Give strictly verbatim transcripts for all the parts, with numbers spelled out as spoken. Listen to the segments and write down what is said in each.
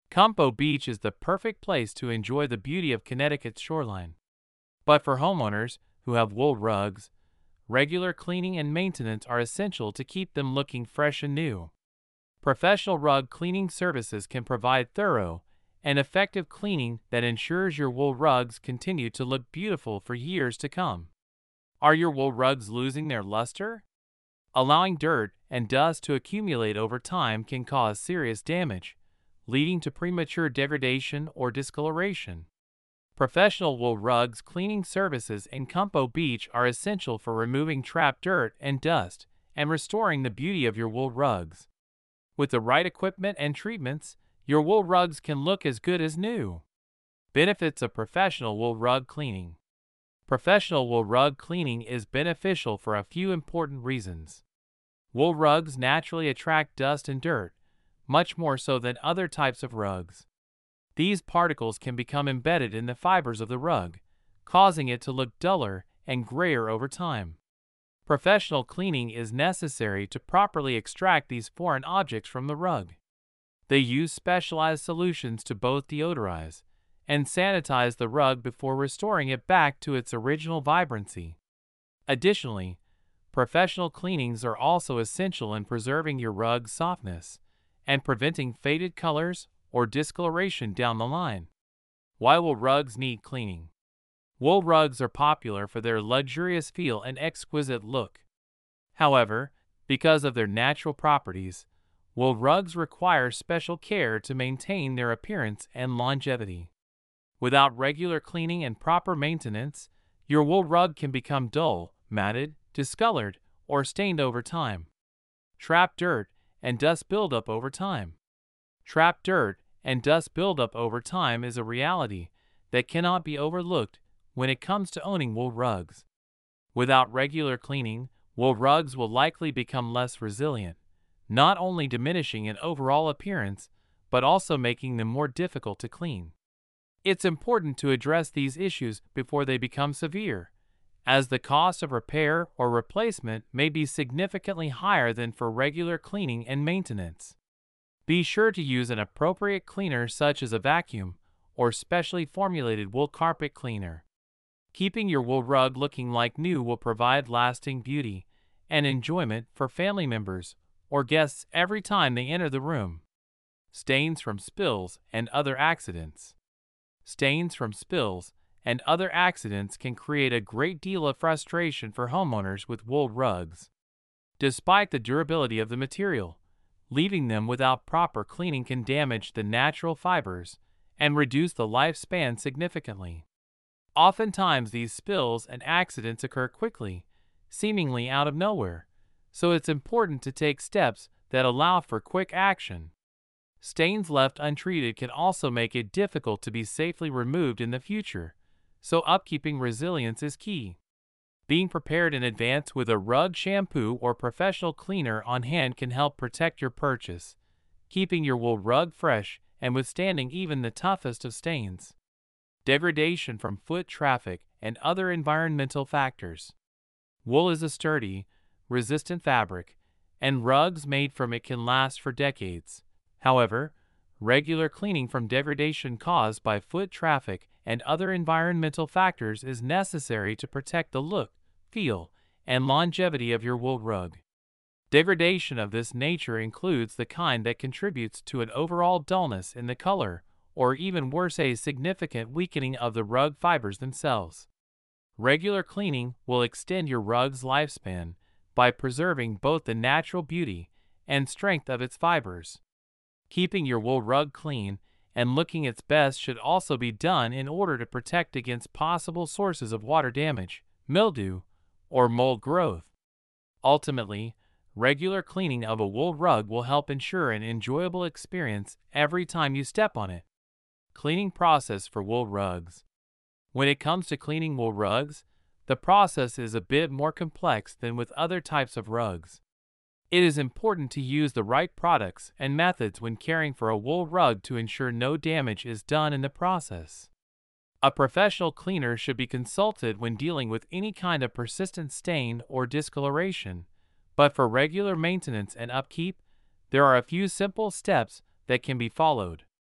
Campo Beach is the perfect place to enjoy the beauty of Connecticut's shoreline. But for homeowners who have wool rugs, regular cleaning and maintenance are essential to keep them looking fresh and new. Professional rug cleaning services can provide thorough and effective cleaning that ensures your wool rugs continue to look beautiful for years to come. Are your wool rugs losing their luster? Allowing dirt and dust to accumulate over time can cause serious damage, leading to premature degradation or discoloration. Professional wool rugs cleaning services in Campo Beach are essential for removing trapped dirt and dust and restoring the beauty of your wool rugs. With the right equipment and treatments, your wool rugs can look as good as new. Benefits of professional wool rug cleaning. Professional wool rug cleaning is beneficial for a few important reasons. Wool rugs naturally attract dust and dirt, much more so than other types of rugs. These particles can become embedded in the fibers of the rug, causing it to look duller and grayer over time. Professional cleaning is necessary to properly extract these foreign objects from the rug. They use specialized solutions to both deodorize and sanitize the rug before restoring it back to its original vibrancy. Additionally, professional cleanings are also essential in preserving your rug's softness and preventing faded colors or discoloration down the line. Why will rugs need cleaning? Wool rugs are popular for their luxurious feel and exquisite look. However, because of their natural properties, wool rugs require special care to maintain their appearance and longevity. Without regular cleaning and proper maintenance, your wool rug can become dull, matted, discolored, or stained over time. Trapped dirt and dust buildup over time. Trapped dirt and dust buildup over time is a reality that cannot be overlooked when it comes to owning wool rugs. Without regular cleaning, wool rugs will likely become less resilient, not only diminishing in overall appearance, but also making them more difficult to clean. It's important to address these issues before they become severe, as the cost of repair or replacement may be significantly higher than for regular cleaning and maintenance. Be sure to use an appropriate cleaner such as a vacuum or specially formulated wool carpet cleaner. Keeping your wool rug looking like new will provide lasting beauty and enjoyment for family members or guests every time they enter the room. Stains from spills and other accidents. Stains from spills and other accidents can create a great deal of frustration for homeowners with wool rugs. Despite the durability of the material, leaving them without proper cleaning can damage the natural fibers and reduce the lifespan significantly. Oftentimes these spills and accidents occur quickly, seemingly out of nowhere, so it's important to take steps that allow for quick action. Stains left untreated can also make it difficult to be safely removed in the future, so upkeeping resilience is key. Being prepared in advance with a rug shampoo or professional cleaner on hand can help protect your purchase, keeping your wool rug fresh and withstanding even the toughest of stains. Degradation from foot traffic and other environmental factors. Wool is a sturdy, resistant fabric, and rugs made from it can last for decades. However, regular cleaning from degradation caused by foot traffic and other environmental factors is necessary to protect the look, feel, and longevity of your wool rug. Degradation of this nature includes the kind that contributes to an overall dullness in the color, or even worse, a significant weakening of the rug fibers themselves. Regular cleaning will extend your rug's lifespan by preserving both the natural beauty and strength of its fibers. Keeping your wool rug clean and looking its best should also be done in order to protect against possible sources of water damage, mildew, or mold growth. Ultimately, regular cleaning of a wool rug will help ensure an enjoyable experience every time you step on it. Cleaning process for wool rugs. When it comes to cleaning wool rugs, the process is a bit more complex than with other types of rugs. It is important to use the right products and methods when caring for a wool rug to ensure no damage is done in the process. A professional cleaner should be consulted when dealing with any kind of persistent stain or discoloration, but for regular maintenance and upkeep, there are a few simple steps that can be followed.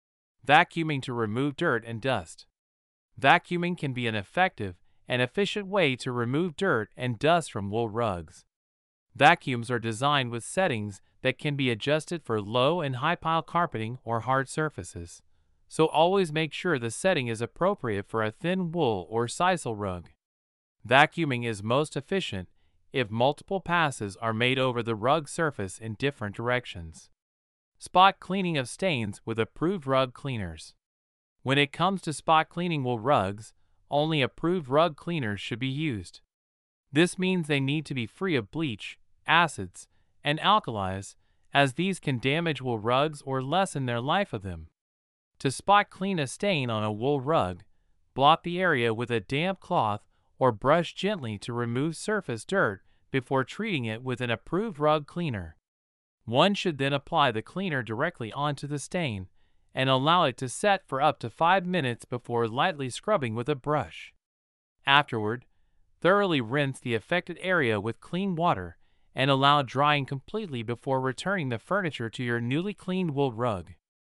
Vacuuming to remove dirt and dust. Vacuuming can be an effective and efficient way to remove dirt and dust from wool rugs. Vacuums are designed with settings that can be adjusted for low and high pile carpeting or hard surfaces, so always make sure the setting is appropriate for a thin wool or sisal rug. Vacuuming is most efficient if multiple passes are made over the rug surface in different directions. Spot cleaning of stains with approved rug cleaners. When it comes to spot cleaning wool rugs, only approved rug cleaners should be used. This means they need to be free of bleach, acids, and alkalis, as these can damage wool rugs or lessen their life of them. To spot clean a stain on a wool rug, blot the area with a damp cloth or brush gently to remove surface dirt before treating it with an approved rug cleaner. One should then apply the cleaner directly onto the stain and allow it to set for up to five minutes before lightly scrubbing with a brush. Afterward, thoroughly rinse the affected area with clean water and allow drying completely before returning the furniture to your newly cleaned wool rug.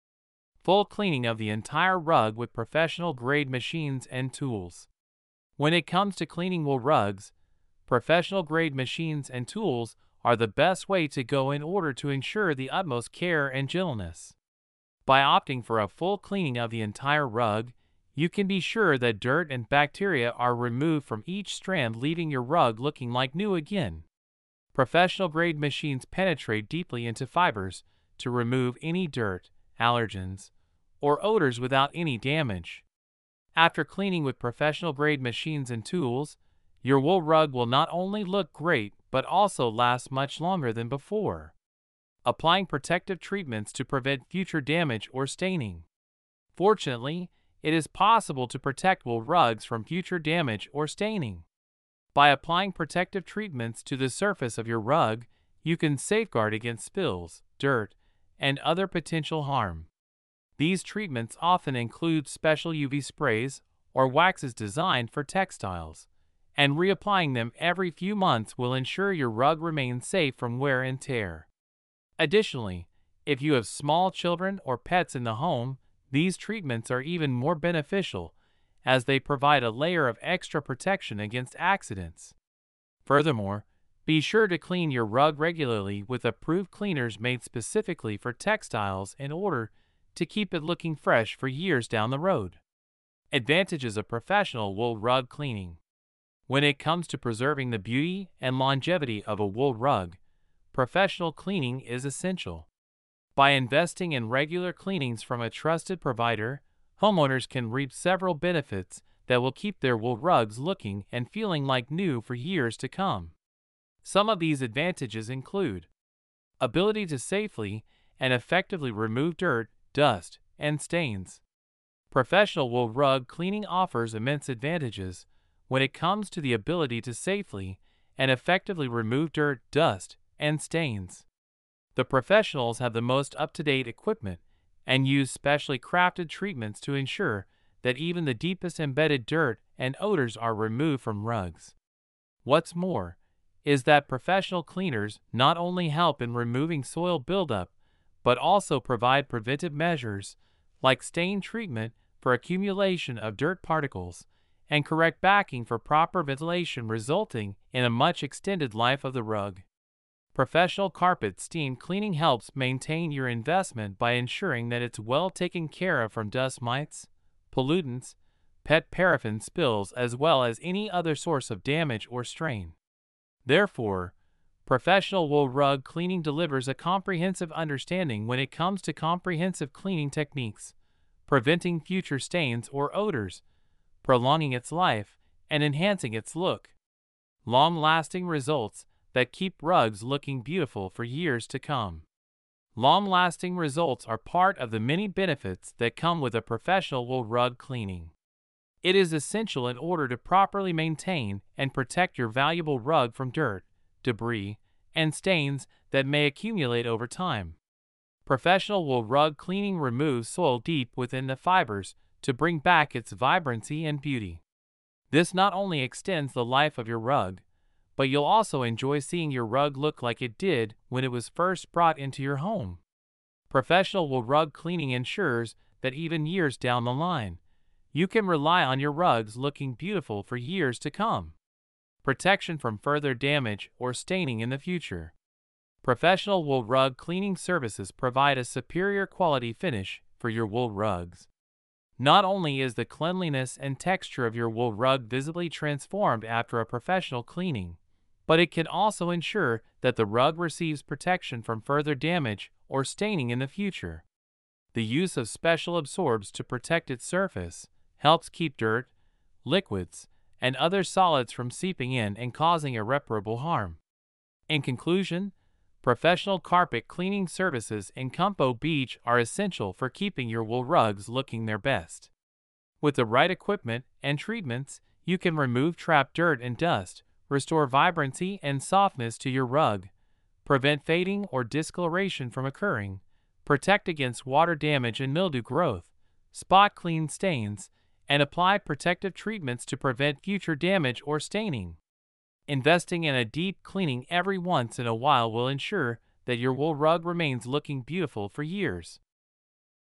Full cleaning of the entire rug with professional-grade machines and tools. When it comes to cleaning wool rugs, professional-grade machines and tools are the best way to go in order to ensure the utmost care and gentleness. By opting for a full cleaning of the entire rug, you can be sure that dirt and bacteria are removed from each strand, leaving your rug looking like new again. Professional-grade machines penetrate deeply into fibers to remove any dirt, allergens, or odors without any damage. After cleaning with professional-grade machines and tools, your wool rug will not only look great but also last much longer than before. Applying protective treatments to prevent future damage or staining. Fortunately, it is possible to protect wool rugs from future damage or staining. By applying protective treatments to the surface of your rug, you can safeguard against spills, dirt, and other potential harm. These treatments often include special U V sprays or waxes designed for textiles, and reapplying them every few months will ensure your rug remains safe from wear and tear. Additionally, if you have small children or pets in the home, these treatments are even more beneficial, as they provide a layer of extra protection against accidents. Furthermore, be sure to clean your rug regularly with approved cleaners made specifically for textiles in order to keep it looking fresh for years down the road. Advantages of professional wool rug cleaning. When it comes to preserving the beauty and longevity of a wool rug, professional cleaning is essential. By investing in regular cleanings from a trusted provider, homeowners can reap several benefits that will keep their wool rugs looking and feeling like new for years to come. Some of these advantages include ability to safely and effectively remove dirt, dust, and stains. Professional wool rug cleaning offers immense advantages when it comes to the ability to safely and effectively remove dirt, dust, and stains. The professionals have the most up-to-date equipment and use specially crafted treatments to ensure that even the deepest embedded dirt and odors are removed from rugs. What's more, is that professional cleaners not only help in removing soil buildup, but also provide preventive measures like stain treatment for accumulation of dirt particles and correct backing for proper ventilation, resulting in a much extended life of the rug. Professional carpet steam cleaning helps maintain your investment by ensuring that it's well taken care of from dust mites, pollutants, pet paraffin spills, as well as any other source of damage or strain. Therefore, professional wool rug cleaning delivers a comprehensive understanding when it comes to comprehensive cleaning techniques, preventing future stains or odors, prolonging its life, and enhancing its look. Long-lasting results that keep rugs looking beautiful for years to come. Long-lasting results are part of the many benefits that come with a professional wool rug cleaning. It is essential in order to properly maintain and protect your valuable rug from dirt, debris, and stains that may accumulate over time. Professional wool rug cleaning removes soil deep within the fibers to bring back its vibrancy and beauty. This not only extends the life of your rug, but you'll also enjoy seeing your rug look like it did when it was first brought into your home. Professional wool rug cleaning ensures that even years down the line, you can rely on your rugs looking beautiful for years to come. Protection from further damage or staining in the future. Professional wool rug cleaning services provide a superior quality finish for your wool rugs. Not only is the cleanliness and texture of your wool rug visibly transformed after a professional cleaning, but it can also ensure that the rug receives protection from further damage or staining in the future. The use of special absorbs to protect its surface helps keep dirt, liquids, and other solids from seeping in and causing irreparable harm. In conclusion, professional carpet cleaning services in Campo Beach are essential for keeping your wool rugs looking their best. With the right equipment and treatments, you can remove trapped dirt and dust, restore vibrancy and softness to your rug, prevent fading or discoloration from occurring, protect against water damage and mildew growth, spot clean stains, and apply protective treatments to prevent future damage or staining. Investing in a deep cleaning every once in a while will ensure that your wool rug remains looking beautiful for years.